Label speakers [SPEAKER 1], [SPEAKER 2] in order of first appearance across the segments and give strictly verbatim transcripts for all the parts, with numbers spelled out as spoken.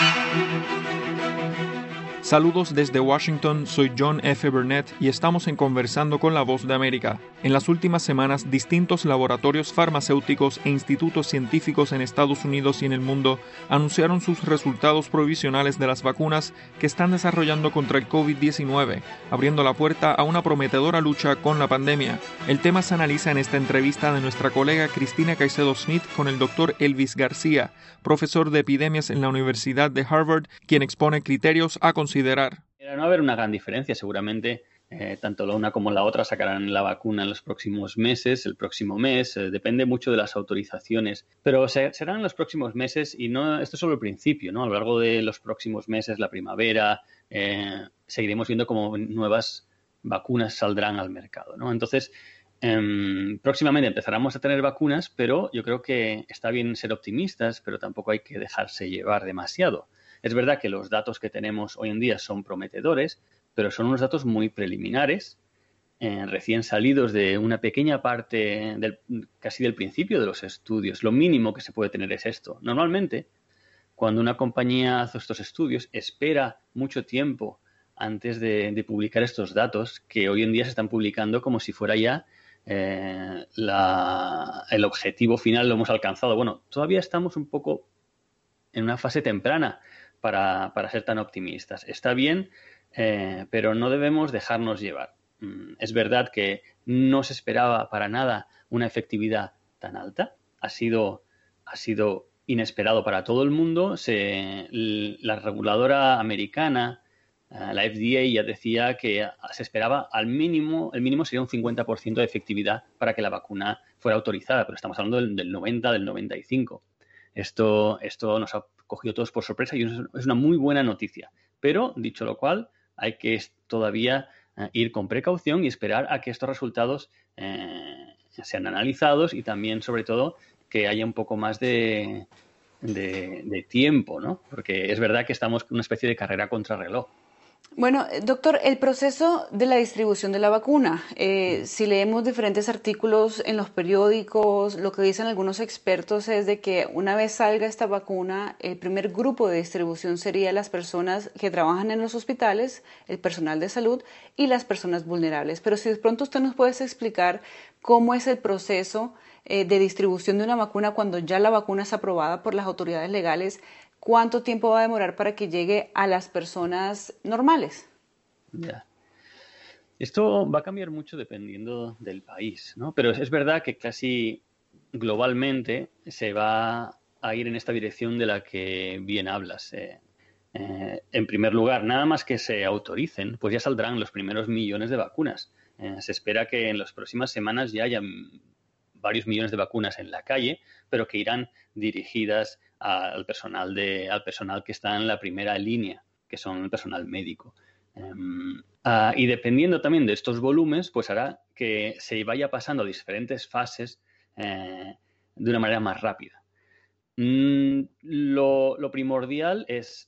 [SPEAKER 1] Saludos desde Washington, soy John F. Burnett y estamos en Conversando con la Voz de América. En las últimas semanas, distintos laboratorios farmacéuticos e institutos científicos en Estados Unidos y en el mundo anunciaron sus resultados provisionales de las vacunas que están desarrollando contra el covid diecinueve, abriendo la puerta a una prometedora lucha con la pandemia. El tema se analiza en esta entrevista de nuestra colega Cristina Caicedo Smith con el doctor Elvis García, profesor de epidemias en la Universidad de Harvard, quien expone criterios a considerar.
[SPEAKER 2] No va a haber una gran diferencia, seguramente eh, tanto la una como la otra sacarán la vacuna en los próximos meses, el próximo mes, eh, depende mucho de las autorizaciones, pero se, serán en los próximos meses y no, esto es solo el principio, ¿no? A lo largo de los próximos meses, la primavera, eh, seguiremos viendo cómo nuevas vacunas saldrán al mercado, ¿no? Entonces, eh, próximamente empezaremos a tener vacunas, pero yo creo que está bien ser optimistas, pero tampoco hay que dejarse llevar demasiado. Es verdad que los datos que tenemos hoy en día son prometedores, pero son unos datos muy preliminares, eh, recién salidos de una pequeña parte, del, casi del principio de los estudios. Lo mínimo que se puede tener es esto. Normalmente, cuando una compañía hace estos estudios, espera mucho tiempo antes de, de publicar estos datos, que hoy en día se están publicando como si fuera ya eh, la, el objetivo final lo hemos alcanzado. Bueno, todavía estamos un poco en una fase temprana Para, para ser tan optimistas. Está bien, eh, pero no debemos dejarnos llevar. Mm, es verdad que no se esperaba para nada una efectividad tan alta. Ha sido, ha sido inesperado para todo el mundo. Se, la reguladora americana, uh, la F D A, ya decía que se esperaba al mínimo, el mínimo sería un cincuenta por ciento de efectividad para que la vacuna fuera autorizada, pero estamos hablando del, del noventa, del noventa y cinco. Esto, esto nos ha cogido todos por sorpresa y es una muy buena noticia. Pero, dicho lo cual, hay que todavía eh, ir con precaución y esperar a que estos resultados eh, sean analizados y también, sobre todo, que haya un poco más de, de, de tiempo, ¿no? Porque es verdad que estamos en una especie de carrera contrarreloj.
[SPEAKER 3] Bueno, doctor, el proceso de la distribución de la vacuna, eh, si leemos diferentes artículos en los periódicos, lo que dicen algunos expertos es de que una vez salga esta vacuna, el primer grupo de distribución sería las personas que trabajan en los hospitales, el personal de salud y las personas vulnerables. Pero si de pronto usted nos puede explicar cómo es el proceso eh, de distribución de una vacuna cuando ya la vacuna es aprobada por las autoridades legales, ¿cuánto tiempo va a demorar para que llegue a las personas normales?
[SPEAKER 2] Yeah. Esto va a cambiar mucho dependiendo del país, ¿no? Pero es verdad que casi globalmente se va a ir en esta dirección de la que bien hablas. Eh, eh, en primer lugar, nada más que se autoricen, pues ya saldrán los primeros millones de vacunas. Eh, se espera que en las próximas semanas ya haya varios millones de vacunas en la calle, pero que irán dirigidas al personal de, al personal que está en la primera línea, que son el personal médico. Um, uh, y dependiendo también de estos volúmenes, pues hará que se vaya pasando a diferentes fases eh, de una manera más rápida. Mm, lo, lo primordial es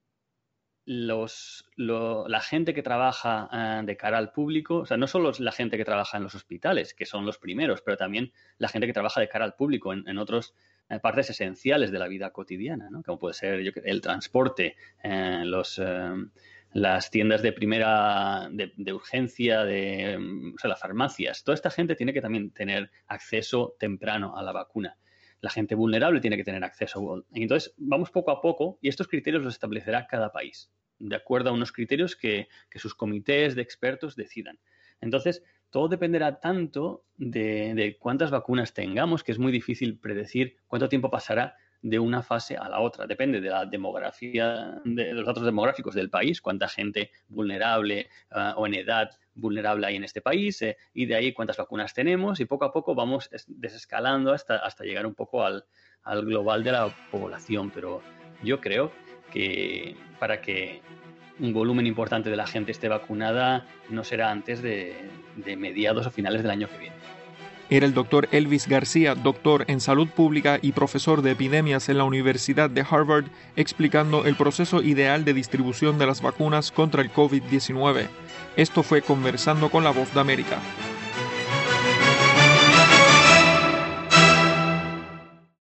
[SPEAKER 2] Los, lo, la gente que trabaja uh, de cara al público, o sea, no solo la gente que trabaja en los hospitales, que son los primeros, pero también la gente que trabaja de cara al público en, en otras eh, partes esenciales de la vida cotidiana, ¿no? Como puede ser yo, el transporte, eh, los, eh, las tiendas de primera, de, de urgencia, de, o sea, las farmacias. Toda esta gente tiene que también tener acceso temprano a la vacuna. La gente vulnerable tiene que tener acceso. Entonces, vamos poco a poco y estos criterios los establecerá cada país, de acuerdo a unos criterios que, que sus comités de expertos decidan. Entonces, todo dependerá tanto de, de cuántas vacunas tengamos, que es muy difícil predecir cuánto tiempo pasará de una fase a la otra. Depende de la demografía, de los datos demográficos del país, cuánta gente vulnerable uh, o en edad vulnerable hay en este país, eh, y de ahí cuántas vacunas tenemos, y poco a poco vamos desescalando hasta, hasta llegar un poco al, al global de la población. Pero yo creo que para que un volumen importante de la gente esté vacunada no será antes de, de mediados o finales del año que viene.
[SPEAKER 1] Era el doctor Elvis García, doctor en salud pública y profesor de epidemias en la Universidad de Harvard, explicando el proceso ideal de distribución de las vacunas contra el covid diecinueve. Esto fue Conversando con la Voz de América.